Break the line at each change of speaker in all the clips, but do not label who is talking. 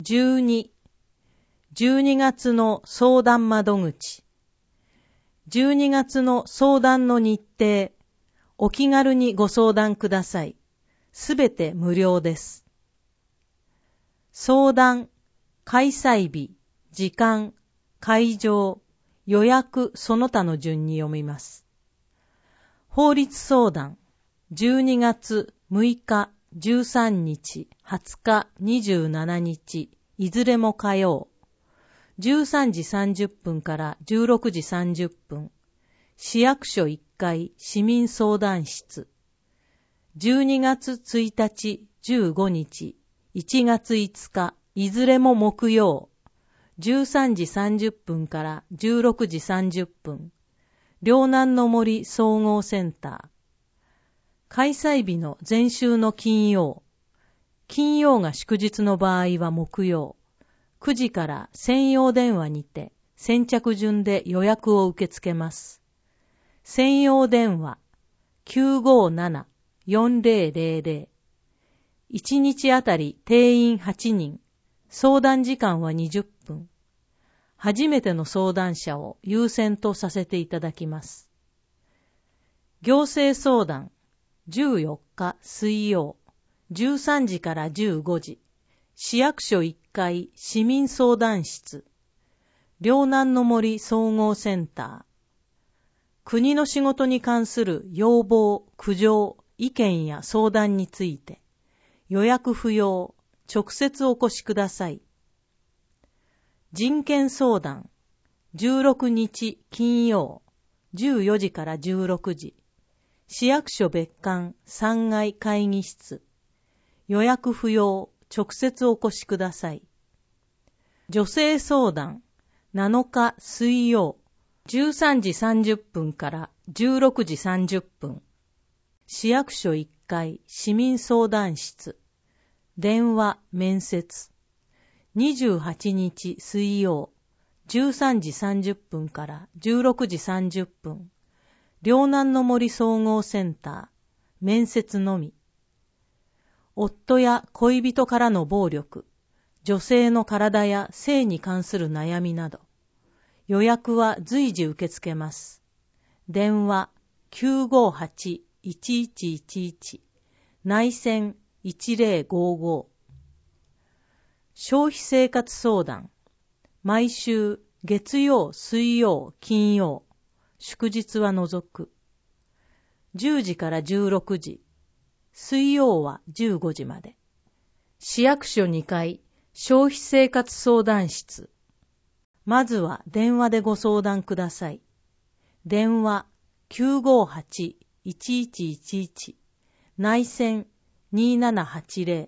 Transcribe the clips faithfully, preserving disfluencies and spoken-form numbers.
じゅうに、じゅうにがつの相談窓口。じゅうにがつの相談の日程、お気軽にご相談ください。すべて無料です。相談、開催日、時間、会場、予約その他の順に読みます。法律相談、じゅうにがつむいか、じゅうさんにち、はつか、にじゅうしちにち、いずれも火曜。じゅうさんじさんじゅっぷんからじゅうろくじさんじゅっぷん。市役所いっかい市民相談室。じゅうにがつついたち、じゅうごにち、いちがついつか、いずれも木曜。じゅうさんじさんじゅっぷんからじゅうろくじさんじゅっぷん。両南の森総合センター。開催日の前週の金曜。金曜が祝日の場合は木曜。くじから専用電話にて先着順で予約を受け付けます。専用電話 きゅうごなな よんぜろぜろぜろ。いちにちあたり定員はちにん。相談時間はにじゅっぷん。初めての相談者を優先とさせていただきます。行政相談じゅうよっか水曜じゅうさんじからじゅうごじ。市役所いっかい市民相談室。両南の森総合センター。国の仕事に関する要望、苦情、意見や相談について、予約不要、直接お越しください。人権相談、じゅうろくにち金曜、じゅうよじからじゅうろくじ、市役所別館さんがい会議室。予約不要、直接お越しください。女性相談、なのか水曜、じゅうさんじさんじゅっぷんからじゅうろくじさんじゅっぷん。市役所いっかい市民相談室。電話面接。にじゅうはちにち水曜、じゅうさんじさんじゅっぷんからじゅうろくじさんじゅっぷん。両南の森総合センター。面接のみ。夫や恋人からの暴力、女性の体や性に関する悩みなど、予約は随時受け付けます。電話 きゅうごはち いちいちいちいち、内線いちぜろごご。消費生活相談、毎週月曜、水曜、金曜、祝日は除く。じゅうじからじゅうろくじ、水曜はじゅうごじまで。市役所にかい消費生活相談室。まずは電話でご相談ください。電話 きゅうごはち いちいちいちいち、内線にななはちぜろ。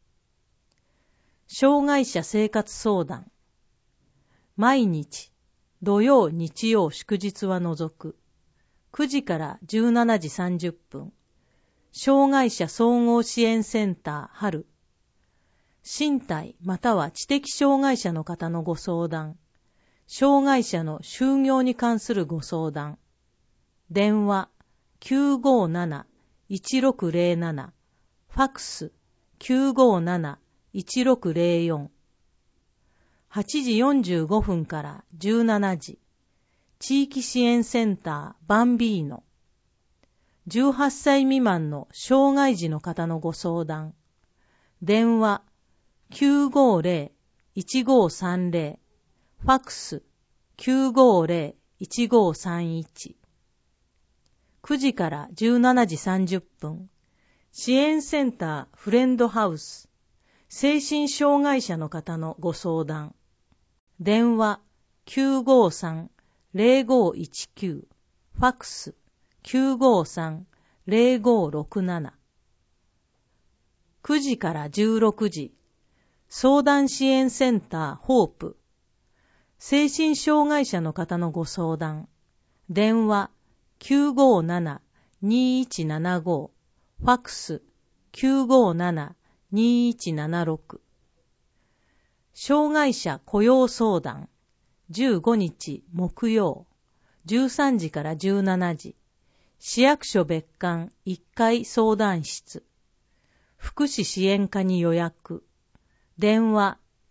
障害者生活相談。毎日、土曜、日曜、祝日は除く。くじからじゅうしちじさんじゅっぷん。障害者総合支援センター春。身体または知的障害者の方のご相談。障害者の就業に関するご相談。電話 きゅうごなな いちろくぜろなな。ファックス きゅうごなな いちろくぜろよん。はちじよんじゅうごふんからじゅうしちじ。地域支援センターバンビーノ。じゅうはっさい未満の障害児の方のご相談。電話 きゅうごぜろ いちごさんぜろ。ファックス きゅうごぜろ いちごさんいち。くじからじゅうしちじさんじゅっぷん。支援センターフレンドハウス。精神障害者の方のご相談。電話 きゅうごさん ぜろごいちきゅう。ファックスきゅうごさん ぜろごろくなな。くじからじゅうろくじ。相談支援センターホープ。精神障害者の方のご相談。電話 きゅうごなな にいちななご。ファックスきゅうごなな にいちななろく。障害者雇用相談。じゅうごにち木曜。じゅうさんじからじゅうしちじ。市役所別館いっかい相談室。福祉支援課に予約。電話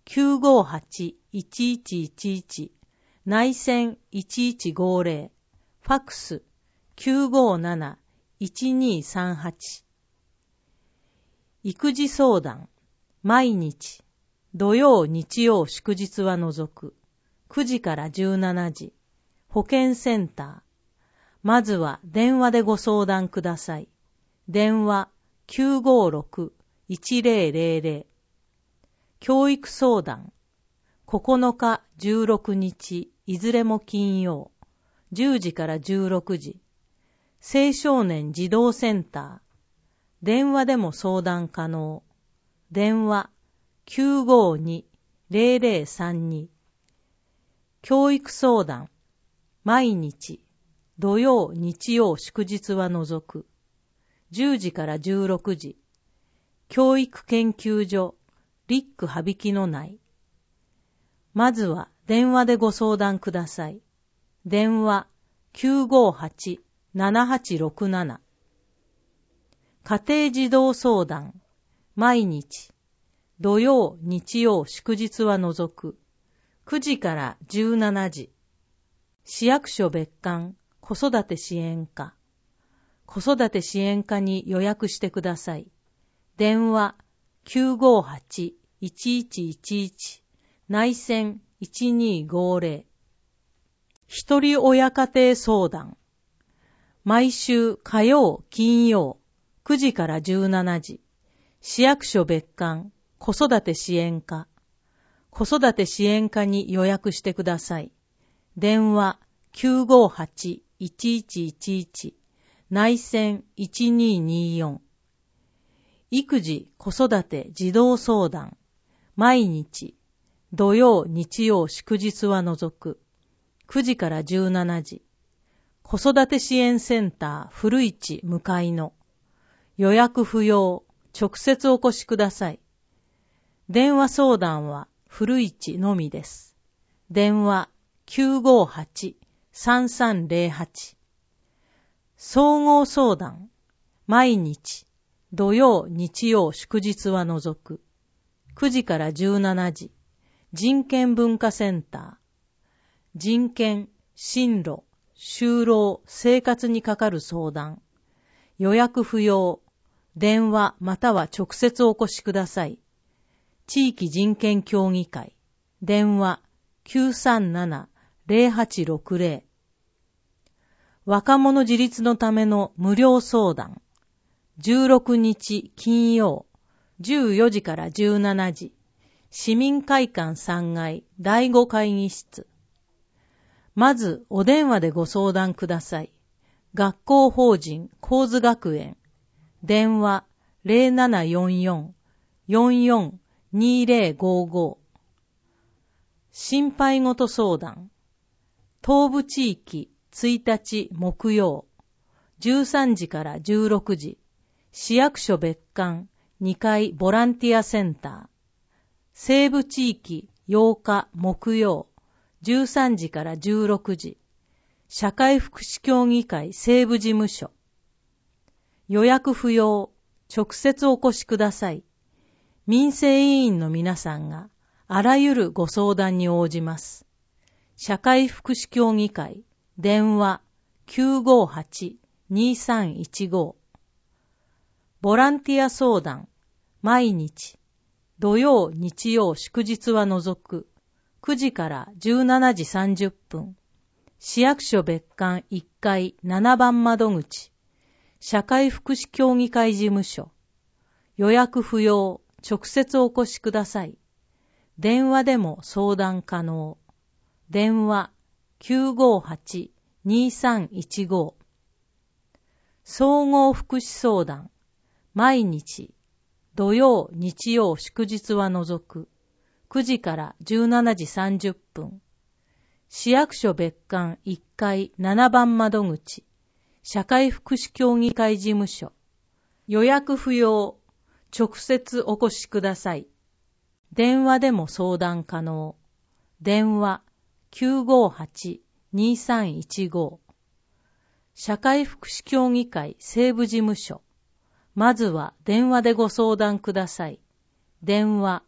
きゅうごはち いちいちいちいち、内線いちいちごぜろ、ファックスきゅうごなな いちにさんはち。育児相談、毎日、土曜日曜祝日は除く、くじからじゅうしちじ、保健センター。まずは電話でご相談ください。電話きゅうごろく いちぜろぜろぜろ。教育相談、ここのかじゅうろくにち、いずれも金曜、じゅうじからじゅうろくじ。青少年児童センター。電話でも相談可能。電話きゅうごに ぜろぜろさんに。教育相談、毎日、土曜日曜祝日は除く、じゅうじからじゅうろくじ。教育研究所、リック羽曳野内。まずは電話でご相談ください。電話きゅうごはち ななはちろくなな。家庭児童相談、毎日、土曜日曜祝日は除く、くじからじゅうしちじ。市役所別館子育て支援課。子育て支援課に予約してください。電話きゅうごはち いちいちいちいち、内線いちにごぜろ。一人親家庭相談。毎週火曜金曜くじからじゅうしちじ。市役所別館子育て支援課。子育て支援課に予約してください。電話きゅうごはち いちいちいちいち、内線いちにによん。育児子育て児童相談、毎日、土曜日曜祝日は除く、くじからじゅうしちじ。子育て支援センター古市向かいの。予約不要、直接お越しください。電話相談は古市のみです。電話きゅうごはち さんさんぜろはち。総合相談、毎日、土曜日曜祝日は除く、くじからじゅうしちじ。人権文化センター。人権、進路、就労、生活にかかる相談。予約不要。電話または直接お越しください。地域人権協議会。電話きゅうさんなな ぜろはちろくぜろ。若者自立のための無料相談。じゅうろくにち金曜、じゅうよじからじゅうしちじ。市民会館さんがいだいご会議室。まずお電話でご相談ください。学校法人高津学園。電話ぜろななよんよん よんよん にぜろごご。心配事相談。東部地域いちにち木曜、じゅうさんじからじゅうろくじ。市役所別館にかいボランティアセンター。西部地域ようか木曜、じゅうさんじからじゅうろくじ。社会福祉協議会西部事務所。予約不要、直接お越しください。民生委員の皆さんがあらゆるご相談に応じます。社会福祉協議会、電話きゅうごはち にさんいちご。ボランティア相談、毎日、土曜日曜祝日は除く、くじからじゅうしちじさんじゅっぷん。市役所別館いっかいななばん窓口。社会福祉協議会事務所。予約不要、直接お越しください。電話でも相談可能。電話きゅうごはち にさんいちご。総合福祉相談、毎日、土曜日曜祝日は除く、くじからじゅうしちじさんじゅっぷん。市役所別館いっかいななばん窓口。社会福祉協議会事務所。予約不要、直接お越しください。電話でも相談可能。電話きゅうごはち にさんいちご。社会福祉協議会西部事務所。まずは電話でご相談ください。電話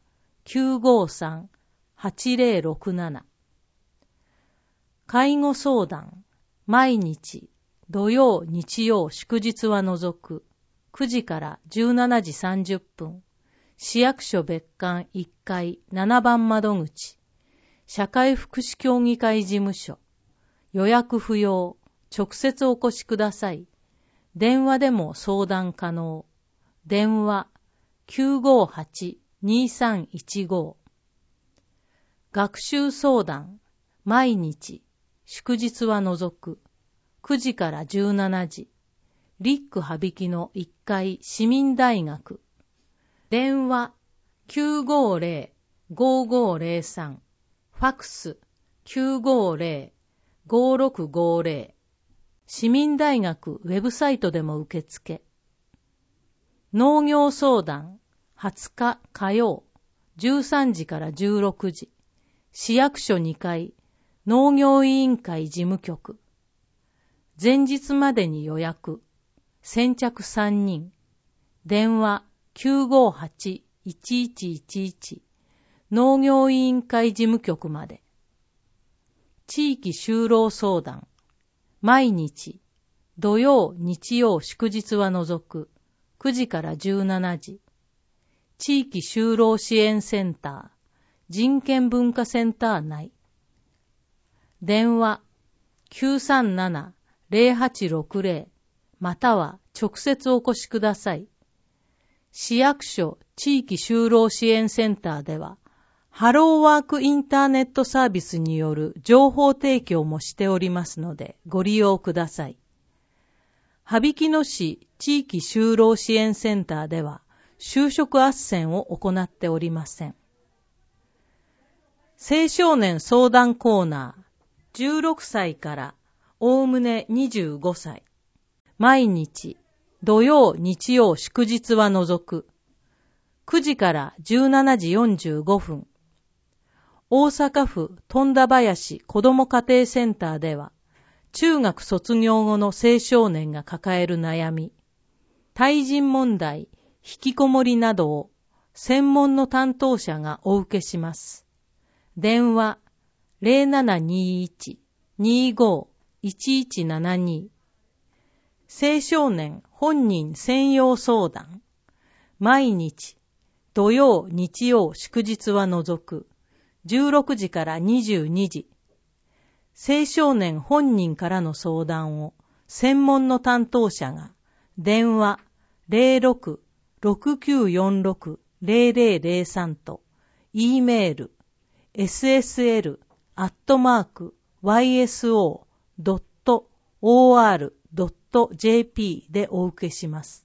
きゅうごさん はちぜろろくなな。介護相談、毎日、土曜、日曜、祝日は除く、くじからじゅうしちじさんじゅっぷん、市役所別館いっかいななばん窓口、社会福祉協議会事務所、予約不要、直接お越しください。電話でも相談可能。電話 きゅうごはち にさんいちご。学習相談、毎日、祝日は除く、くじからじゅうしちじ、リック羽曳のいっかい市民大学。電話 きゅうごぜろ ごごぜろさん。ファクス きゅうごぜろ ごろくごぜろ。市民大学ウェブサイトでも受付。農業相談、はつか火曜、じゅうさんじからじゅうろくじ、市役所にかい、農業委員会事務局。前日までに予約。先着さんにん。電話 きゅうごはち いちいちいちいち。農業委員会事務局まで。地域就労相談。毎日、土曜、日曜、祝日は除く、くじからじゅうしちじ。地域就労支援センター、人権文化センター内。電話 きゅうさんなな ぜろはちろくぜろ または直接お越しください。市役所地域就労支援センターでは、ハローワークインターネットサービスによる情報提供もしておりますのでご利用ください。羽曳野市地域就労支援センターでは就職斡旋を行っておりません。青少年相談コーナー、じゅうろくさいからおおむねにじゅうごさい。毎日、土曜、日曜、祝日は除く。くじからじゅうしちじよんじゅうごふん。大阪府富田林子ども家庭センターでは、中学卒業後の青少年が抱える悩み、対人問題、引きこもりなどを専門の担当者がお受けします。電話 ぜろななにいち にご いちいちななに。青少年本人専用相談。毎日、土曜、日曜、祝日は除く。じゅうろくじからにじゅうにじ。青少年本人からの相談を専門の担当者が電話 ぜろろく ろくきゅうよんろく ぜろぜろぜろさん と E メール エスエスエル アットマーク ワイエスオー ドット オーアール ドット ジェーピー でお受けします。